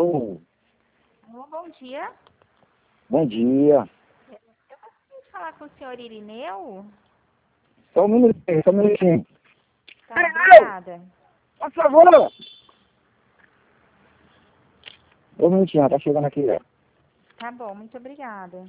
Alô? Alô, bom dia. Bom dia. Eu gostaria de falar com o senhor Irineu. Só um minutinho, só um minutinho. Tá, obrigada. Por favor. Um minutinho, tá chegando aqui, velho. Tá bom, muito obrigada.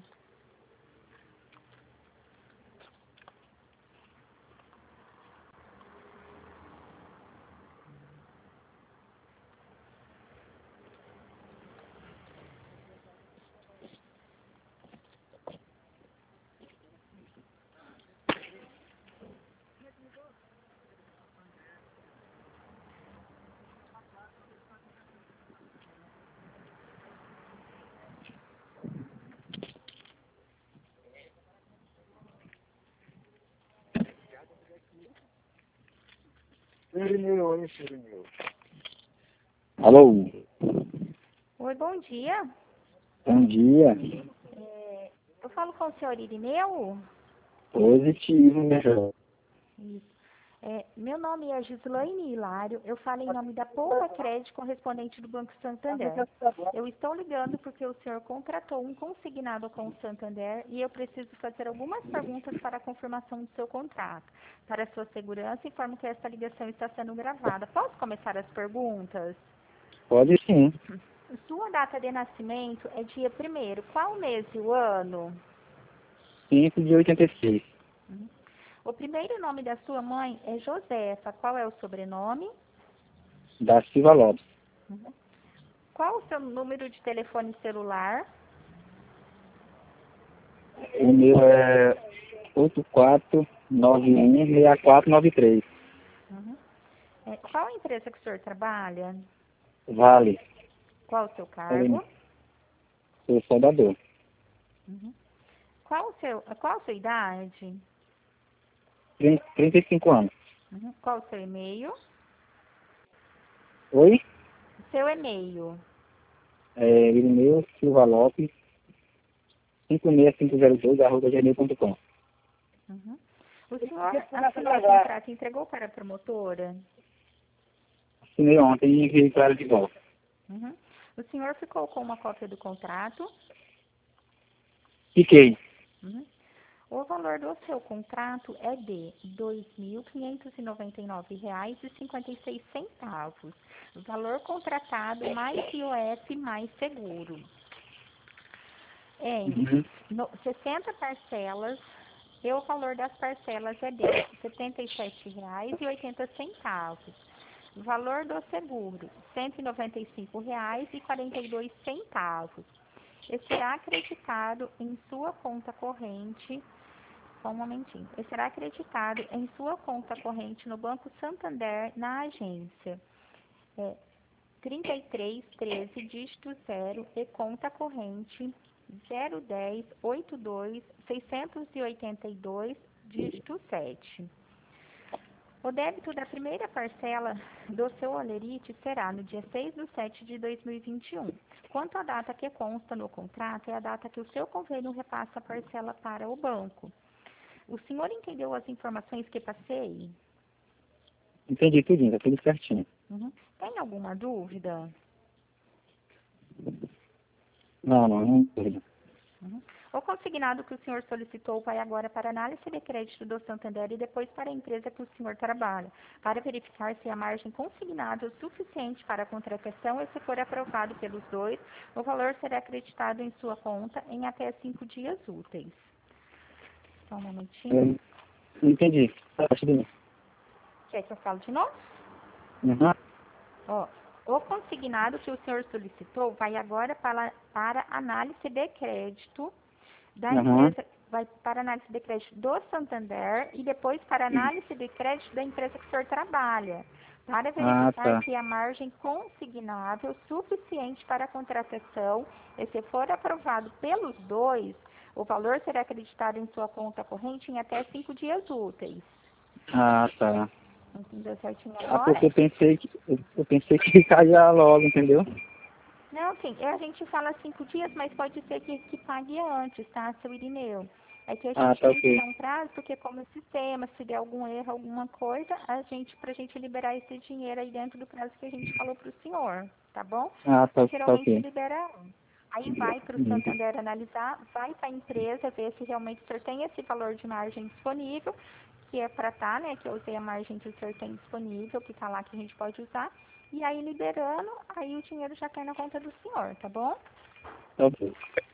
Alô? Oi, bom dia. Bom dia. Eu falo com o senhor Irineu? Positivo, meu jovem. Isso. Meu nome é Gislaine Hilário. Eu falo em nome da Poupa Crédito, correspondente do Banco Santander. Eu estou ligando porque o senhor contratou um consignado com o Santander e eu preciso fazer algumas perguntas para a confirmação do seu contrato. Para sua segurança, informo que esta ligação está sendo gravada. Posso começar as perguntas? Pode sim. Sua data de nascimento é dia 1º. Qual mês e o ano? 5 de 86. O primeiro nome da sua mãe é Josefa. Qual é o sobrenome? Da Silva Lopes. Qual o seu número de telefone celular? O meu é 84916493. Qual a empresa que o senhor trabalha? Vale. Qual o seu cargo? Sou soldador. Qual a sua idade? 35 anos. Qual o seu e-mail? Oi? Seu e-mail. Irineu Silva Lopes 56502@gmail.com. O senhor assinou o contrato e entregou para a promotora? Assinei ontem e enviei para ela de volta. O senhor ficou com uma cópia do contrato? Fiquei. O valor do seu contrato é de R$ 2.599,56. Valor contratado mais IOF mais seguro. Em 60 parcelas, e o valor das parcelas é de R$ 77,80. O valor do seguro, R$ 195,42. E será acreditado em sua conta corrente. Só um momentinho. E será acreditado em sua conta corrente no Banco Santander, na agência 3313, dígito 0, e conta corrente 01082-682, dígito 7. O débito da primeira parcela do seu holerite será no dia 6/7 de 2021. Quanto à data que consta no contrato, é a data que o seu convênio repassa a parcela para o banco. O senhor entendeu as informações que passei? Entendi tudinho, tá tudo certinho. Tem alguma dúvida? Não dúvida. O consignado que o senhor solicitou vai agora para análise de crédito do Santander e depois para a empresa que o senhor trabalha, para verificar se a margem consignada é suficiente para a contratação e, se for aprovado pelos dois, o valor será acreditado em sua conta em até 5 dias úteis. Só um momentinho. Entendi. Tá tudo bem. Quer que eu fale de novo? O consignado que o senhor solicitou vai agora para análise de crédito da empresa, vai para análise de crédito do Santander e depois para análise de crédito da empresa que o senhor trabalha, para verificar se a margem consignável é suficiente para a contratação e, se for aprovado pelos dois, o valor será acreditado em sua conta corrente em até 5 dias úteis. Tá. Entendeu certinho agora? Porque eu pensei que caia logo, entendeu? Não, sim, a gente fala 5 dias, mas pode ser que pague antes, tá, seu Irineu? É que a Ah, gente tá tem que ok. dar um prazo, porque como sistema, se der algum erro, alguma coisa, pra gente liberar esse dinheiro aí dentro do prazo que a gente falou pro senhor, tá bom? Ah, Mas tá geralmente ok. libera. Aí vai para o Uhum. Santander analisar, vai para a empresa ver se realmente o senhor tem esse valor de margem disponível, que é para tá, né? Que eu usei a margem que o senhor tem disponível, que tá lá que a gente pode usar. E aí liberando, aí o dinheiro já cai na conta do senhor, tá bom? Tá ok.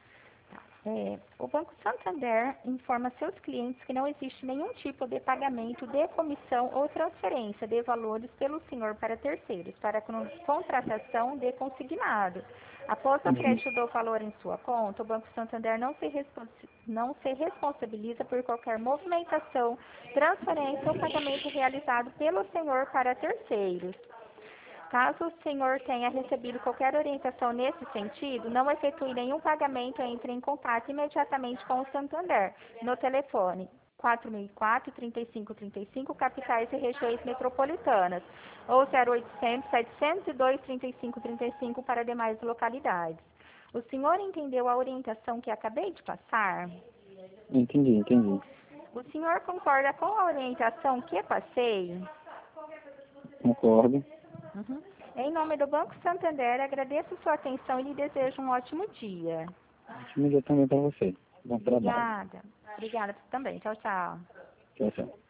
O Banco Santander informa seus clientes que não existe nenhum tipo de pagamento de comissão ou transferência de valores pelo senhor para terceiros, para contratação de consignado. Após o Uhum. crédito do valor em sua conta, o Banco Santander não se responsabiliza por qualquer movimentação, transferência ou pagamento realizado pelo senhor para terceiros. Caso o senhor tenha recebido qualquer orientação nesse sentido, não efetue nenhum pagamento, entre em contato imediatamente com o Santander, no telefone 4004-3535, capitais e regiões metropolitanas, ou 0800-702-3535 para demais localidades. O senhor entendeu a orientação que acabei de passar? Entendi. O senhor concorda com a orientação que passei? Concordo. Uhum. Em nome do Banco Santander, agradeço sua atenção e lhe desejo um ótimo dia. Ótimo dia também para você. Bom trabalho. Obrigada. Obrigada também. Tchau, tchau. Tchau, tchau.